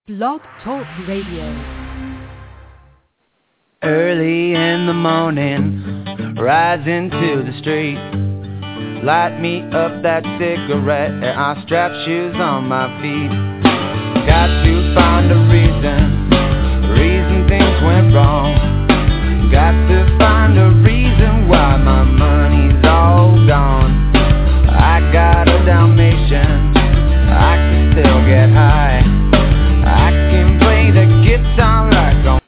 Blog Talk Radio. Early in the morning, rise into the street. Light me up that cigarette and I strap shoes on my feet. Got to find a reason things went wrong. Got to find a reason why my money's all gone. I got a Dalmatian, I can still get high. I can play the guitar like on.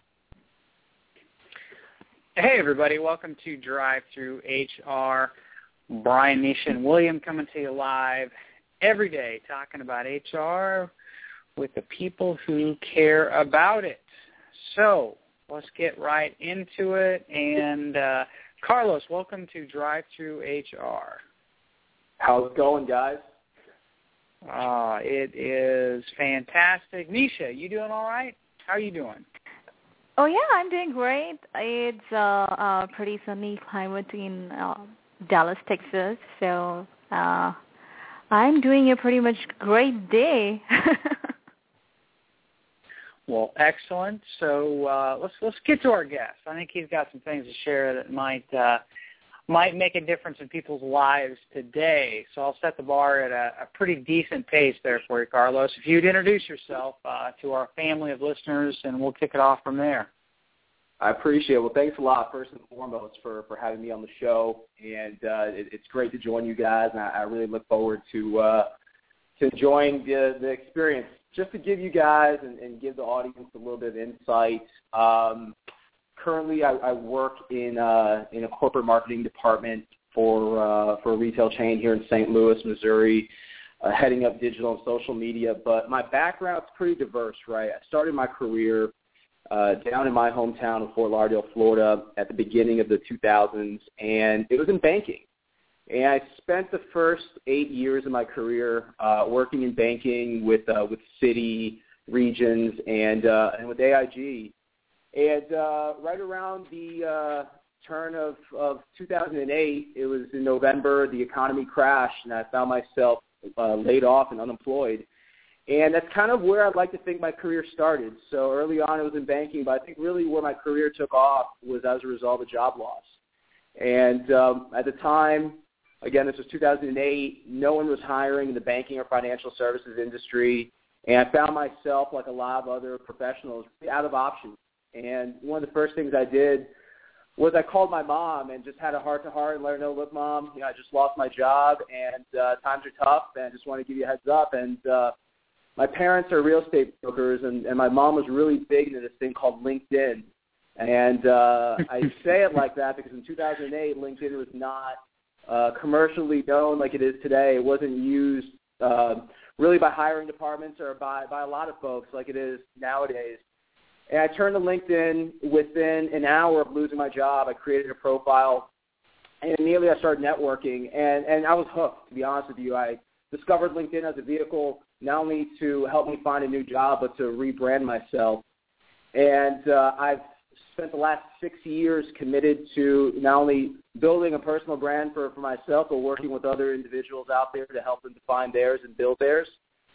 Hey everybody, welcome to Drive Through HR. Brian, Nisha, and William coming to you live every day talking about HR with the people who care about it. So let's get right into it. And Carlos, welcome to Drive Through HR. How's it going, guys? It is fantastic. Nisha, you doing all right? How are you doing? Oh, yeah, I'm doing great. It's a pretty sunny climate in Dallas, Texas, so I'm doing a pretty much great day. Well, excellent. So let's get to our guest. I think he's got some things to share that might make a difference in people's lives today. So I'll set the bar at a pretty decent pace there for you, Carlos. If you'd introduce yourself to our family of listeners, and we'll kick it off from there. I appreciate it. Well, thanks a lot, first and foremost, for having me on the show. And it's great to join you guys, and I really look forward to enjoying the experience. Just to give you guys and give the audience a little bit of insight, currently I work in a corporate marketing department for a retail chain here in St. Louis, Missouri, heading up digital and social media. But my background's pretty diverse, right? I started my career down in my hometown of Fort Lauderdale, Florida, at the beginning of the 2000s, and it was in banking. And I spent the first 8 years of my career working in banking with Citi, Regions, and with AIG. And right around the turn of 2008, it was in November, the economy crashed, and I found myself laid off and unemployed. And that's kind of where I'd like to think my career started. So early on it was in banking, but I think really where my career took off was as a result of job loss. And at the time, again, this was 2008, no one was hiring in the banking or financial services industry, and I found myself, like a lot of other professionals, out of options. And one of the first things I did was I called my mom and just had a heart-to-heart and let her know, look, Mom, I just lost my job, and times are tough, and I just want to give you a heads up. And my parents are real estate brokers, and my mom was really big into this thing called LinkedIn. And I say it like that because in 2008, LinkedIn was not commercially known like it is today. It wasn't used really by hiring departments or by a lot of folks like it is nowadays. And I turned to LinkedIn within an hour of losing my job. I created a profile, and immediately I started networking. And I was hooked, to be honest with you. I discovered LinkedIn as a vehicle not only to help me find a new job, but to rebrand myself. And I've spent the last 6 years committed to not only building a personal brand for myself, but working with other individuals out there to help them define theirs and build theirs.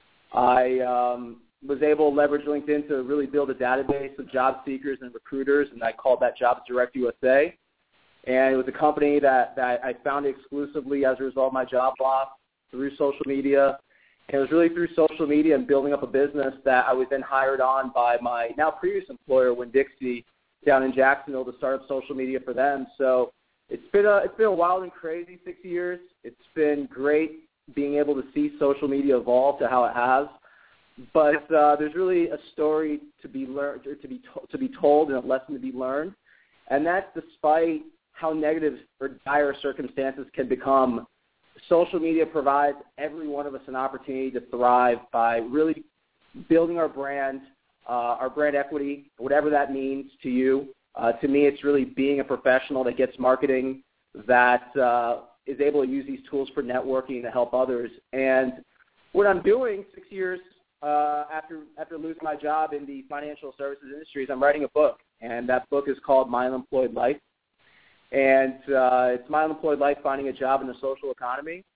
I was able to leverage LinkedIn to really build a database of job seekers and recruiters, and I called that Jobs Direct USA. And it was a company that I founded exclusively as a result of my job loss through social media. And it was really through social media and building up a business that I was then hired on by my now previous employer, Winn-Dixie, down in Jacksonville, to start up social media for them. So it's been a wild and crazy 6 years. It's been great being able to see social media evolve to how it has. But there's really a story to be learned, or to be told, and a lesson to be learned. And that's despite how negative or dire circumstances can become. Social media provides every one of us an opportunity to thrive by really building our brand equity, whatever that means to you. To me, it's really being a professional that gets marketing, that is able to use these tools for networking to help others. And what I'm doing 6 years after losing my job in the financial services industry is I'm writing a book, and that book is called My Unemployed Life. And it's My Unemployed Life, Finding a Job in the Social Economy.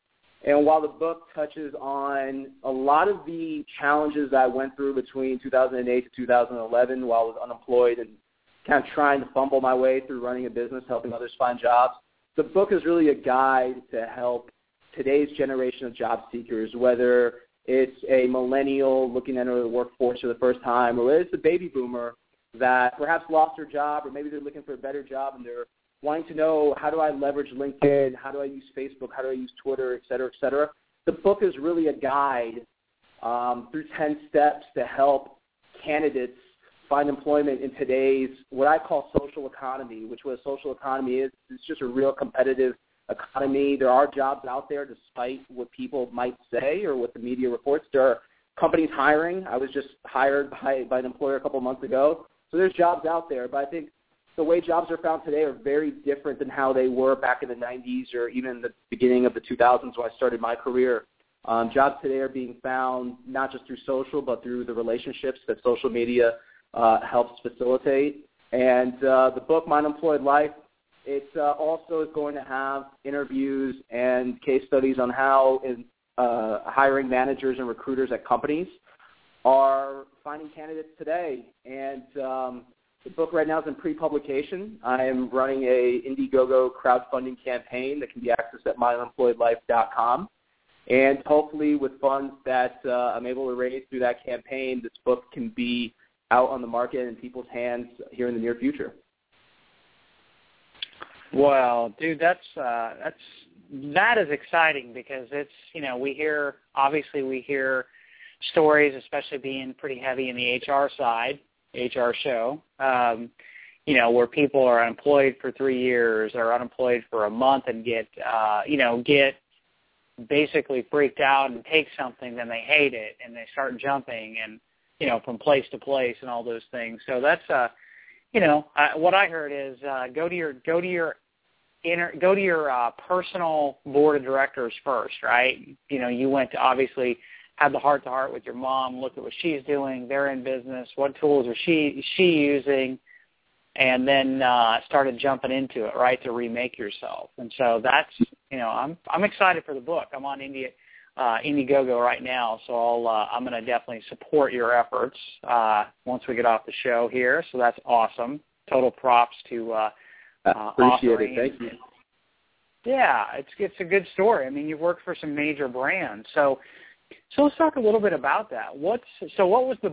And while the book touches on a lot of the challenges that I went through between 2008 to 2011 while I was unemployed and kind of trying to fumble my way through running a business, helping others find jobs, the book is really a guide to help today's generation of job seekers, whether it's a millennial looking to enter the workforce for the first time, or it's a baby boomer that perhaps lost their job, or maybe they're looking for a better job and they're wanting to know, how do I leverage LinkedIn, how do I use Facebook, how do I use Twitter, et cetera, et cetera. The book is really a guide through 10 steps to help candidates find employment in today's, what I call social economy, which what a social economy is. It's just a real competitive economy. There are jobs out there despite what people might say or what the media reports. There are companies hiring. I was just hired by an employer a couple of months ago. So there's jobs out there, but I think the way jobs are found today are very different than how they were back in the 90s or even the beginning of the 2000s when I started my career. Jobs today are being found not just through social, but through the relationships that social media helps facilitate. And the book, My Unemployed Life, it also is going to have interviews and case studies on how hiring managers and recruiters at companies are finding candidates today. And the book right now is in pre-publication. I am running a Indiegogo crowdfunding campaign that can be accessed at myunemployedlife.com. And hopefully with funds that I'm able to raise through that campaign, this book can be out on the market and in people's hands here in the near future. Well, dude, that is exciting because it's, we hear stories, especially being pretty heavy in the HR side, HR show, where people are unemployed for 3 years or unemployed for a month and get basically freaked out and take something, then they hate it and they start jumping and, from place to place and all those things. So that's, what I heard is go to your personal board of directors first, right? You went to obviously have the heart-to-heart with your mom, look at what she's doing, they're in business, what tools is she using, and then started jumping into it, right, to remake yourself. And so that's, I'm excited for the book. I'm on Indiegogo right now, so I'm going to definitely support your efforts once we get off the show here. So that's awesome. Total props to appreciate it. Thank you. Yeah, it's a good story. I mean, you've worked for some major brands, so let's talk a little bit about that. What's the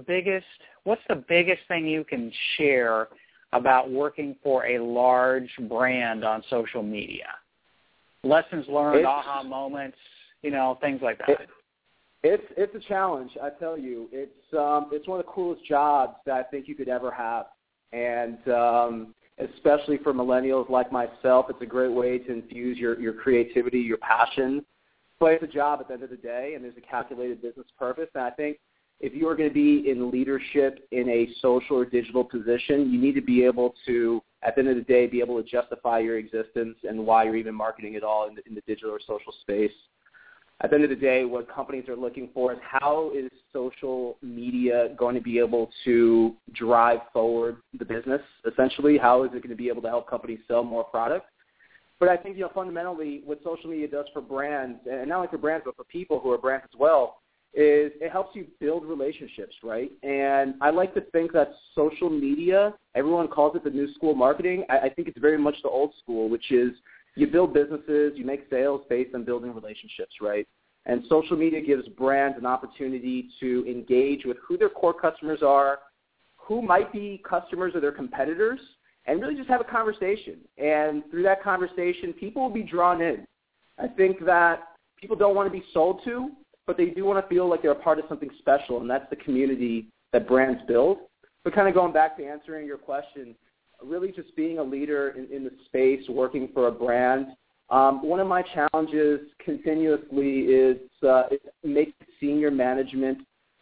biggest thing you can share about working for a large brand on social media? Lessons learned, aha moments, things like that. It's a challenge, I tell you. It's one of the coolest jobs that I think you could ever have, and especially for millennials like myself, it's a great way to infuse your creativity, your passion. But it's a job at the end of the day, and there's a calculated business purpose. And I think if you are going to be in leadership in a social or digital position, you need to be able to, at the end of the day, be able to justify your existence and why you're even marketing it all in the digital or social space. At the end of the day, what companies are looking for is how is social media going to be able to drive forward the business, essentially? How is it going to be able to help companies sell more product? But I think, fundamentally what social media does for brands, and not only for brands but for people who are brands as well, is it helps you build relationships, right? And I like to think that social media, everyone calls it the new school marketing. I think it's very much the old school, which is you build businesses, you make sales based on building relationships, right? And social media gives brands an opportunity to engage with who their core customers are, who might be customers of their competitors, and really just have a conversation. And through that conversation, people will be drawn in. I think that people don't want to be sold to, but they do want to feel like they're a part of something special, and that's the community that brands build. But kind of going back to answering your question, really just being a leader in the space, working for a brand, one of my challenges continuously is make senior management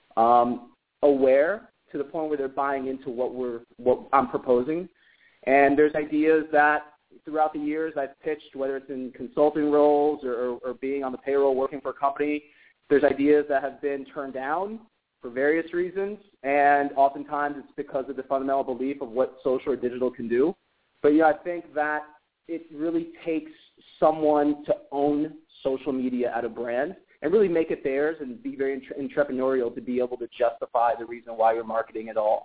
aware to the point where they're buying into what I'm proposing. And there's ideas that throughout the years I've pitched, whether it's in consulting roles or being on the payroll working for a company, there's ideas that have been turned down for various reasons, and oftentimes it's because of the fundamental belief of what social or digital can do. But I think that it really takes someone to own social media at a brand and really make it theirs and be very entrepreneurial to be able to justify the reason why you're marketing at all.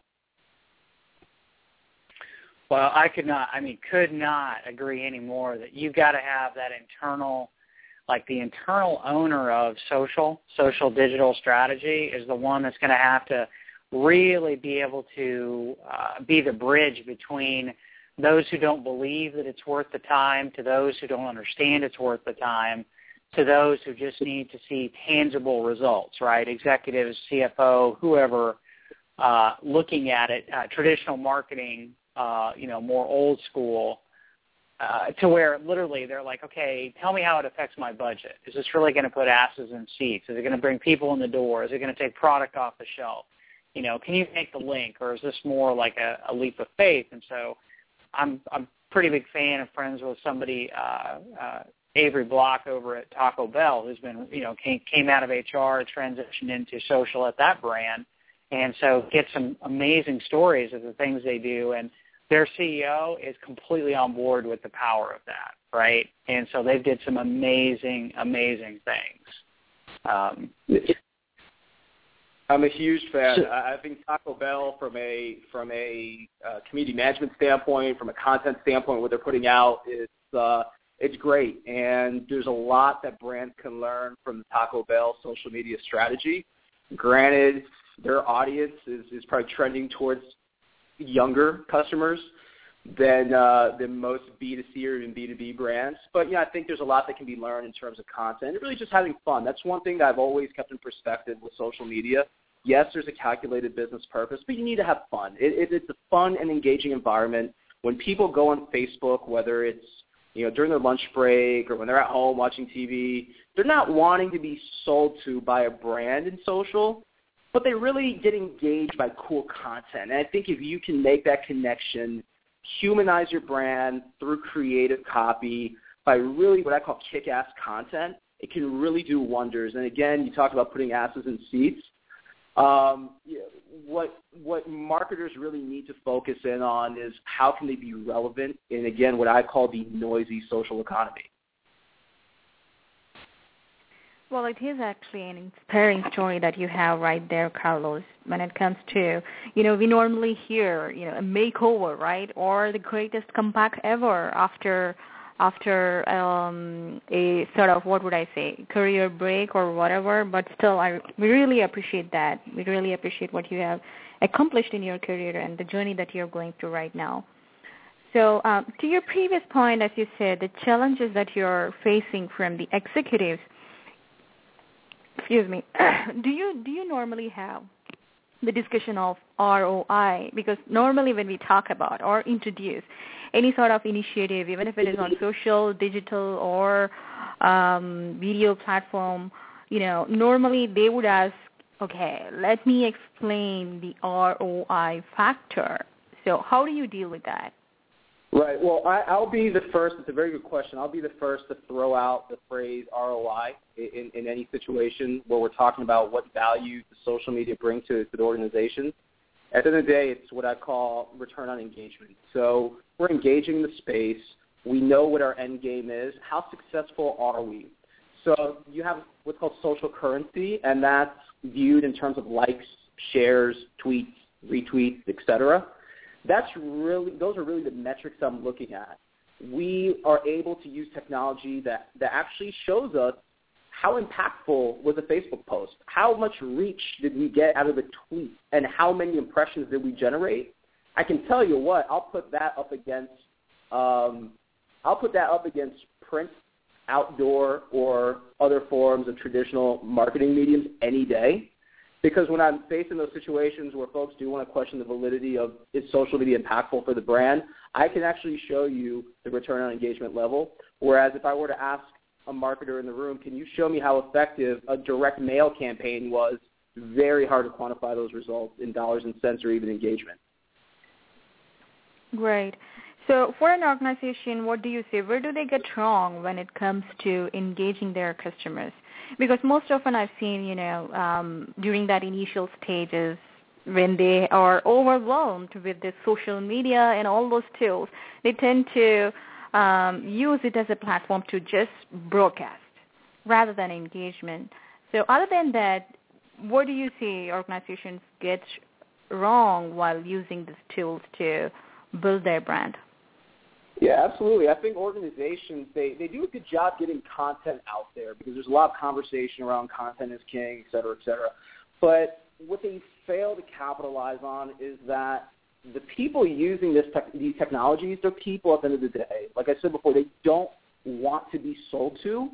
Well, could not agree anymore that you've got to have that internal, like the internal owner of social digital strategy is the one that's going to have to really be able to be the bridge between those who don't believe that it's worth the time to those who don't understand it's worth the time to those who just need to see tangible results, right? Executives, CFO, whoever, looking at it, traditional marketing, more old school, to where literally they're like, okay, tell me how it affects my budget. Is this really going to put asses in seats? Is it going to bring people in the door? Is it going to take product off the shelf? Can you make the link, or is this more like a leap of faith? And so I'm pretty big fan of friends with somebody, Avery Block over at Taco Bell, who's been, came out of HR, transitioned into social at that brand, and so get some amazing stories of the things they do. And their CEO is completely on board with the power of that, right? And so they did some amazing, amazing things. I'm a huge fan. I think Taco Bell, from a community management standpoint, from a content standpoint, what they're putting out it's great. And there's a lot that brands can learn from the Taco Bell social media strategy. Granted, their audience is probably trending towards younger customers than most B2C or even B2B brands. But, I think there's a lot that can be learned in terms of content. And really just having fun. That's one thing that I've always kept in perspective with social media. Yes, there's a calculated business purpose, but you need to have fun. It's a fun and engaging environment. When people go on Facebook, whether it's during their lunch break or when they're at home watching TV, they're not wanting to be sold to by a brand in social, but they really get engaged by cool content. And I think if you can make that connection, humanize your brand through creative copy by really what I call kick-ass content, it can really do wonders. And again, you talk about putting asses in seats. What marketers really need to focus in on is how can they be relevant in, again, what I call the noisy social economy. Well, it is actually an inspiring story that you have right there, Carlos, when it comes to, we normally hear, a makeover, right, or the greatest comeback ever after a sort of, what would I say, career break or whatever. But still, we really appreciate that. We really appreciate what you have accomplished in your career and the journey that you're going through right now. So to your previous point, as you said, the challenges that you're facing from the executives, do you normally have the discussion of ROI? Because normally when we talk about or introduce any sort of initiative, even if it is on social, digital, or video platform, normally they would ask, okay, let me explain the ROI factor. So how do you deal with that? Right. Well, I'll be the first. It's a very good question. I'll be the first to throw out the phrase ROI in any situation where we're talking about what value the social media bring to the organization. At the end of the day, it's what I call return on engagement. So we're engaging the space. We know what our end game is. How successful are we? So you have what's called social currency, and that's viewed in terms of likes, shares, tweets, retweets, etc. Those are really the metrics I'm looking at. We are able to use technology that actually shows us how impactful was a Facebook post, how much reach did we get out of the tweet, and how many impressions did we generate. I can tell you what, I'll put that up against print, outdoor, or other forms of traditional marketing mediums any day. Because when I'm facing those situations where folks do want to question the validity of is social media impactful for the brand, I can actually show you the return on engagement level. Whereas if I were to ask a marketer in the room, can you show me how effective a direct mail campaign was, very hard to quantify those results in dollars and cents or even engagement. Great. So for an organization, what do you say? Where do they get wrong when it comes to engaging their customers? Because most often I've seen, during that initial stages when they are overwhelmed with the social media and all those tools, they tend to use it as a platform to just broadcast. rather than engagement. So other than that, what do you see organizations get wrong while using these tools to build their brand? Yeah, absolutely. I think organizations, they do a good job getting content out there because there's a lot of conversation around content is king, et cetera, et cetera. But what they fail to capitalize on is that the people using these technologies, they're people at the end of the day. Like I said before, they don't want to be sold to.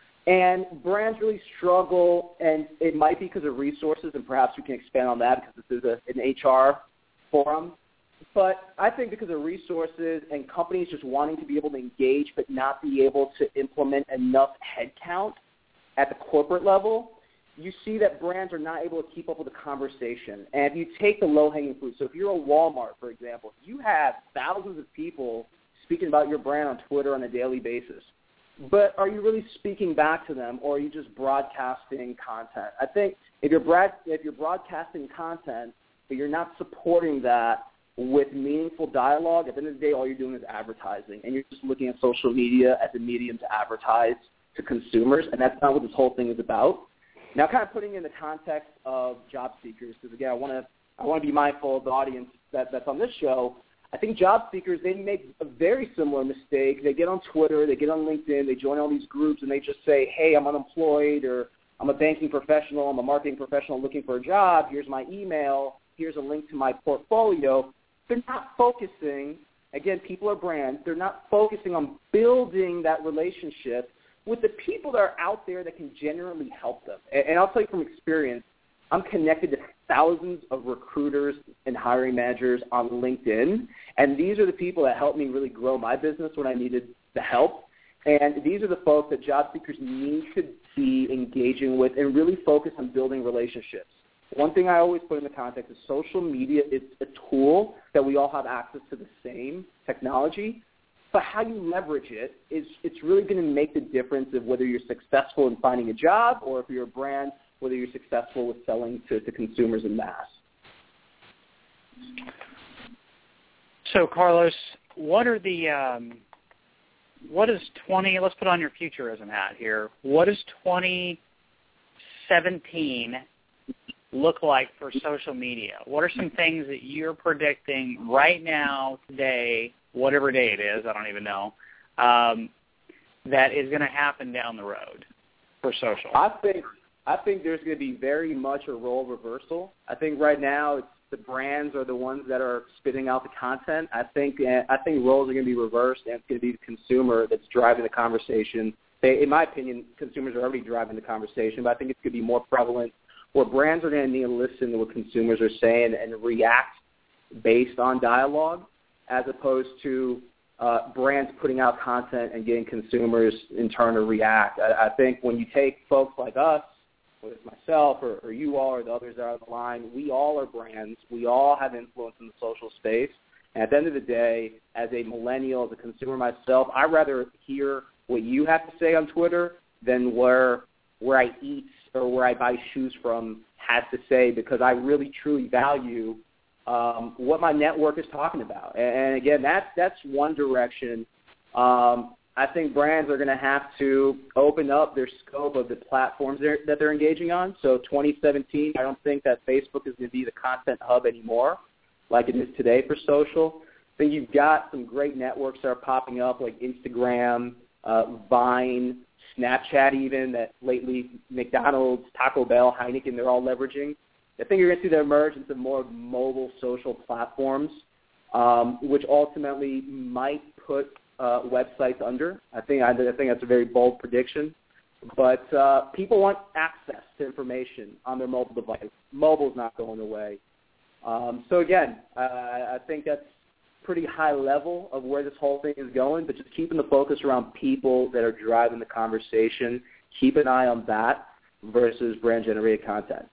And brands really struggle, and it might be because of resources, and perhaps we can expand on that because this is an HR forum. But I think because of resources and companies just wanting to be able to engage but not be able to implement enough headcount at the corporate level, you see that brands are not able to keep up with the conversation. And if you take the low-hanging fruit, so if you're a Walmart, for example, you have thousands of people speaking about your brand on Twitter on a daily basis. But are you really speaking back to them, or are you just broadcasting content? I think if you're broadcasting content, but you're not supporting that with meaningful dialogue, at the end of the day, all you're doing is advertising, and you're just looking at social media as a medium to advertise to consumers, and that's not what this whole thing is about. Now, kind of putting in the context of job seekers, because again, I want to be mindful of the audience that's on this show. I think job seekers, they make a very similar mistake. They get on Twitter, they get on LinkedIn, they join all these groups, and they just say, hey, I'm unemployed, or I'm a banking professional, I'm a marketing professional looking for a job, here's my email, here's a link to my portfolio. They're not focusing, again, people are brands, they're not focusing on building that relationship with the people that are out there that can genuinely help them. And I'll tell you from experience, I'm connected to thousands of recruiters and hiring managers on LinkedIn, and these are the people that helped me really grow my business when I needed the help. And these are the folks that job seekers need to be engaging with and really focus on building relationships. One thing I always put in the context is social media is a tool that we all have access to the same technology, but how you leverage it it's really going to make the difference of whether you're successful in finding a job or if you're a brand, whether you're successful with selling to consumers en masse. So, Carlos, what is 20, let's put on your futurism hat here, what does 2017 look like for social media? What are some things that you're predicting right now, today, whatever day it is, I don't even know, that is going to happen down the road for social? I think there's going to be very much a role reversal. I think right now it's the brands are the ones that are spitting out the content. I think roles are going to be reversed, and it's going to be the consumer that's driving the conversation. In my opinion, consumers are already driving the conversation, but I think it's going to be more prevalent where brands are going to need to listen to what consumers are saying and react based on dialogue, as opposed to brands putting out content and getting consumers in turn to react. I think when you take folks like us, whether it's myself or you all or the others that are on the line, we all are brands. We all have influence in the social space. And at the end of the day, as a millennial, as a consumer myself, I'd rather hear what you have to say on Twitter than where I eat or where I buy shoes from has to say, because I really, truly value what my network is talking about. And again, that's one direction. I think brands are going to have to open up their scope of the platforms that they're engaging on. So 2017, I don't think that Facebook is going to be the content hub anymore like it is today for social. I think you've got some great networks that are popping up like Instagram, Vine, Snapchat even, that lately McDonald's, Taco Bell, Heineken, they're all leveraging. I think you're going to see the emergence of more mobile social platforms, which ultimately might put websites under. I think that's a very bold prediction. But people want access to information on their mobile device. Mobile's not going away. So again, I think that's pretty high level of where this whole thing is going, but just keeping the focus around people that are driving the conversation. Keep an eye on that versus brand-generated content.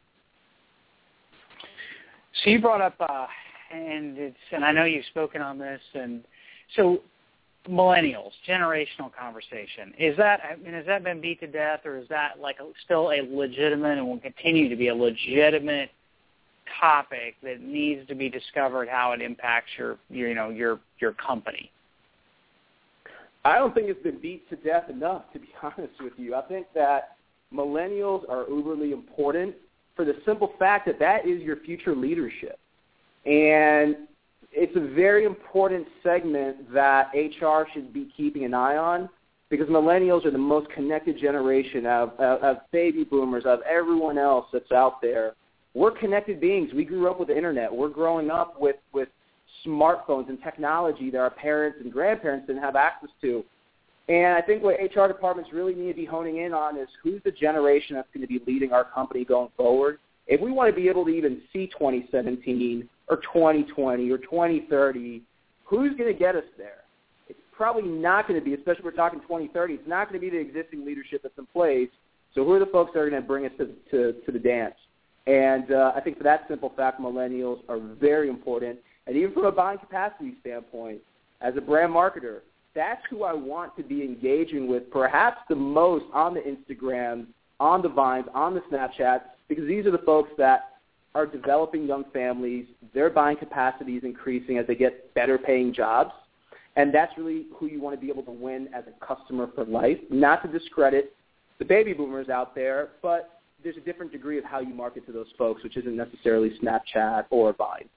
So you brought up, and I know you've spoken on this, and so millennials, generational conversation. Has that been beat to death, or is that still a legitimate and will continue to be a legitimate topic that needs to be discovered how it impacts your company? I don't think it's been beat to death enough, to be honest with you. I think that millennials are uberly important for the simple fact that that is your future leadership. And it's a very important segment that HR should be keeping an eye on, because millennials are the most connected generation of baby boomers, of everyone else that's out there. We're connected beings. We grew up with the internet. We're growing up with smartphones and technology that our parents and grandparents didn't have access to. And I think what HR departments really need to be honing in on is who's the generation that's going to be leading our company going forward. If we want to be able to even see 2017 or 2020 or 2030, who's going to get us there? It's probably not going to be, especially if we're talking 2030, it's not going to be the existing leadership that's in place. So who are the folks that are going to bring us to the dance? And I think for that simple fact, millennials are very important. And even from a buying capacity standpoint, as a brand marketer, that's who I want to be engaging with perhaps the most on the Instagram, on the Vines, on the Snapchats, because these are the folks that are developing young families. Their buying capacity is increasing as they get better paying jobs. And that's really who you want to be able to win as a customer for life. Not to discredit the baby boomers out there, but there's a different degree of how you market to those folks, which isn't necessarily Snapchat or Vine.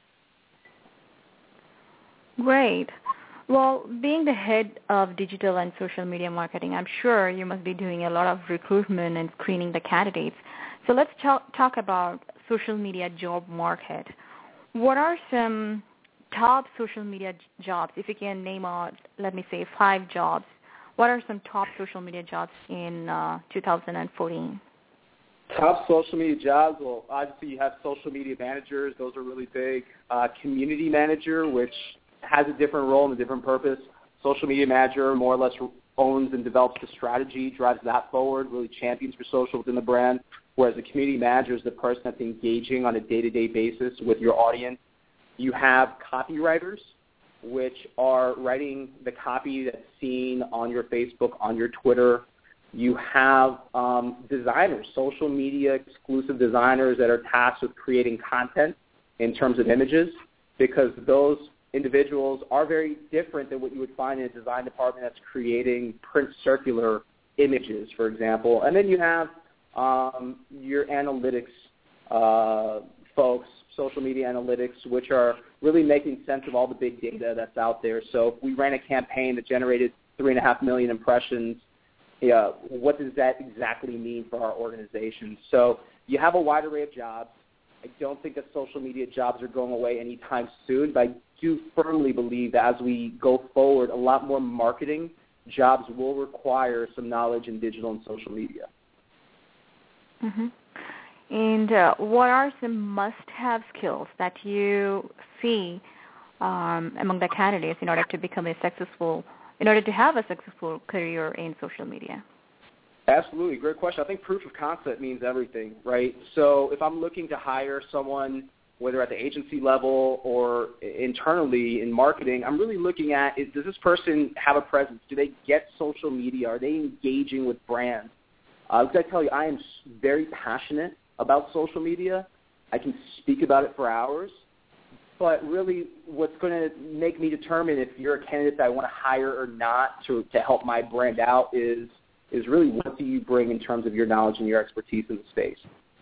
Great. Well, being the head of digital and social media marketing, I'm sure you must be doing a lot of recruitment and screening the candidates. So let's talk about social media job market. What are some top social media jobs? If you can name out, let me say, 5 jobs, what are some top social media jobs in 2014? Top social media jobs, well, obviously you have social media managers. Those are really big. Community manager, which has a different role and a different purpose. Social media manager more or less owns and develops the strategy, drives that forward, really champions for social within the brand, whereas the community manager is the person that's engaging on a day-to-day basis with your audience. You have copywriters, which are writing the copy that's seen on your Facebook, on your Twitter. You have designers, social media exclusive designers that are tasked with creating content in terms of images, because those individuals are very different than what you would find in a design department that's creating print circular images, for example. And then you have your analytics folks, social media analytics, which are really making sense of all the big data that's out there. So if we ran a campaign that generated 3.5 million impressions, what does that exactly mean for our organization? So you have a wide array of jobs. I don't think that social media jobs are going away anytime soon, but I do firmly believe that as we go forward, a lot more marketing jobs will require some knowledge in digital and social media. Mm-hmm. And what are some must-have skills that you see among the candidates in order to have a successful career in social media? Absolutely. Great question. I think proof of concept means everything, right? So if I'm looking to hire someone, whether at the agency level or internally in marketing, I'm really looking at, does this person have a presence? Do they get social media? Are they engaging with brands? Because I tell you, I am very passionate about social media. I can speak about it for hours. But really what's going to make me determine if you're a candidate that I want to hire or not to help my brand out is really what do you bring in terms of your knowledge and your expertise in the space.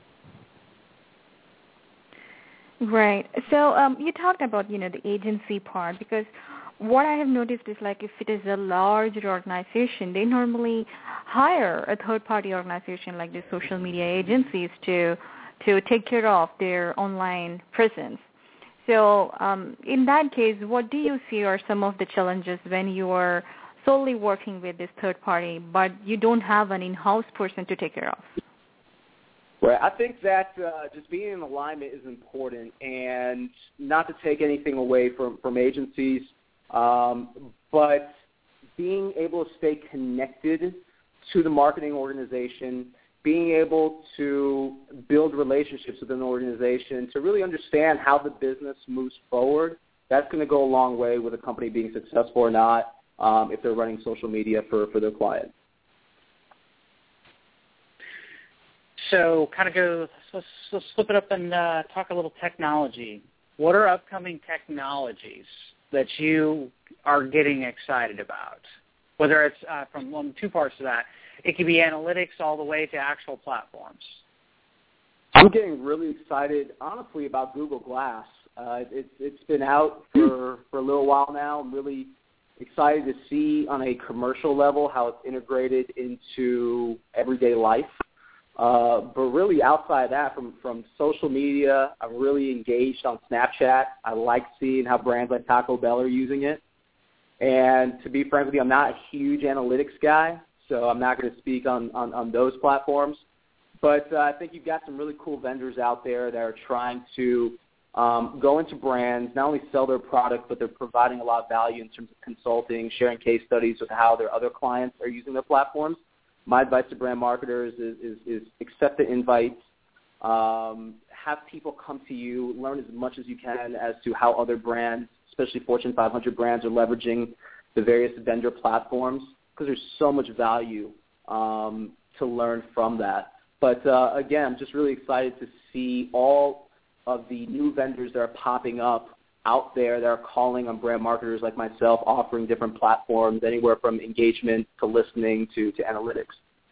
Right. So you talked about, the agency part, because what I have noticed is like if it is a larger organization, they normally hire a third-party organization like the social media agencies to take care of their online presence. So in that case, what do you see are some of the challenges when you are solely working with this third party, but you don't have an in-house person to take care of? Right. I think that just being in alignment is important, and not to take anything away from agencies, but being able to stay connected to the marketing organization, being able to build relationships within the organization to really understand how the business moves forward, that's going to go a long way with a company being successful or not if they're running social media for their clients. So let's flip it up and talk a little technology. What are upcoming technologies that you are getting excited about? Whether it's from two parts to that. It could be analytics all the way to actual platforms. I'm getting really excited, honestly, about Google Glass. It's been out for a little while now. I'm really excited to see on a commercial level how it's integrated into everyday life. But really outside of that, from social media, I'm really engaged on Snapchat. I like seeing how brands like Taco Bell are using it. And to be frank with you, I'm not a huge analytics guy, so I'm not going to speak on those platforms. But I think you've got some really cool vendors out there that are trying to go into brands, not only sell their product, but they're providing a lot of value in terms of consulting, sharing case studies with how their other clients are using their platforms. My advice to brand marketers is accept the invites, have people come to you, learn as much as you can as to how other brands, especially Fortune 500 brands, are leveraging the various vendor platforms, because there's so much value to learn from that. But again, I'm just really excited to see all of the new vendors that are popping up out there that are calling on brand marketers like myself, offering different platforms, anywhere from engagement to listening to analytics.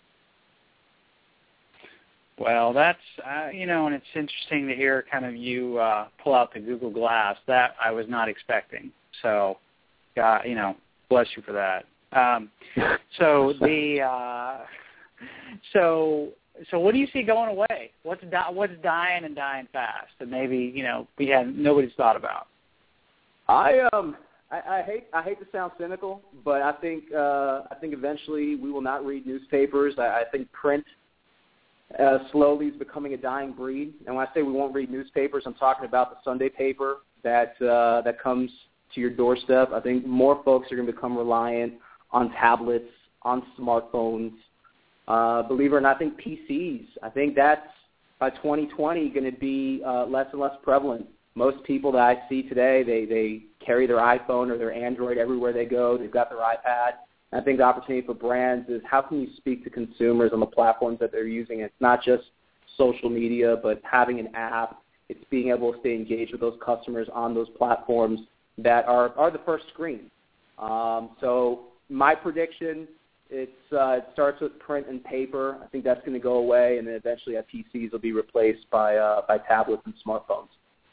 Well, that's, and it's interesting to hear kind of you pull out the Google Glass. That I was not expecting. So, bless you for that. So what do you see going away? What's dying and dying fast, and maybe nobody's thought about? I hate to sound cynical, but I think eventually we will not read newspapers. I think print slowly is becoming a dying breed. And when I say we won't read newspapers, I'm talking about the Sunday paper that comes to your doorstep. I think more folks are going to become reliant on tablets, on smartphones. Believe it or not, I think PCs. I think that's by 2020 going to be less and less prevalent. Most people that I see today, they carry their iPhone or their Android everywhere they go. They've got their iPad. And I think the opportunity for brands is how can you speak to consumers on the platforms that they're using. It's not just social media, but having an app. It's being able to stay engaged with those customers on those platforms that are the first screen. So my prediction, it starts with print and paper. I think that's going to go away, and then eventually PCs will be replaced by tablets and smartphones.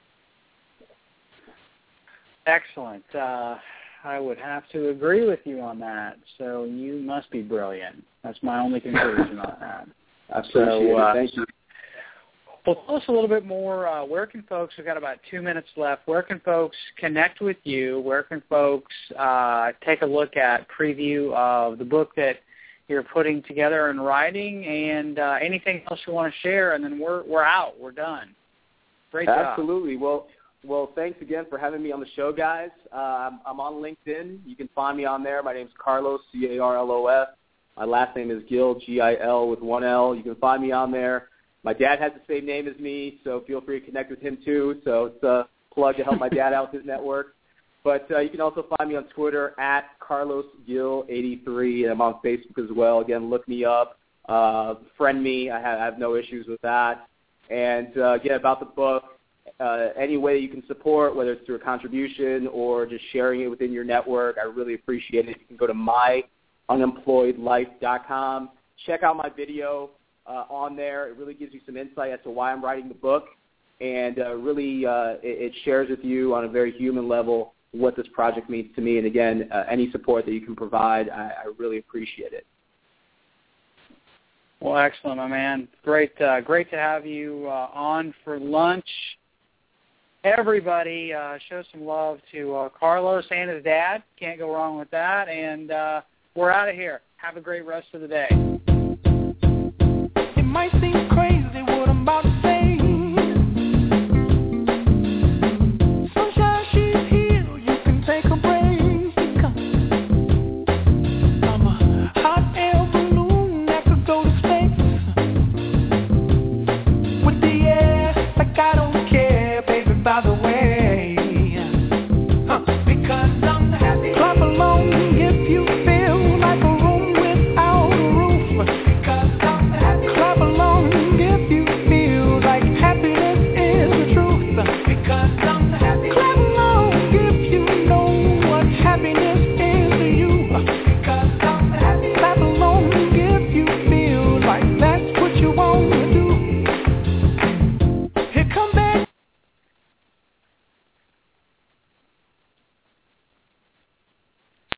Excellent. I would have to agree with you on that. So you must be brilliant. That's my only conclusion on that. I appreciate it. Thank you. Well, tell us a little bit more. Where can folks, we've got about 2 minutes left, where can folks connect with you? Where can folks take a look at preview of the book that you're putting together and writing, and anything else you want to share? And then we're out. We're done. Great job. Absolutely. Well, thanks again for having me on the show, guys. I'm on LinkedIn. You can find me on there. My name's Carlos, C-A-R-L-O-S. My last name is Gil, G-I-L with one L. You can find me on there. My dad has the same name as me, so feel free to connect with him too. So it's a plug to help my dad out with his network. But you can also find me on Twitter at CarlosGil83, and I'm on Facebook as well. Again, look me up. Friend me. I have no issues with that. And again, about the book, any way you can support, whether it's through a contribution or just sharing it within your network, I really appreciate it. You can go to myunemployedlife.com. Check out my video on there. It really gives you some insight as to why I'm writing the book, and really it shares with you on a very human level what this project means to me. And again, any support that you can provide, I really appreciate it. Well, excellent, my man. Great to have you on for lunch. Everybody, show some love to Carlos and his dad. Can't go wrong with that. And we're out of here. Have a great rest of the day. It might seem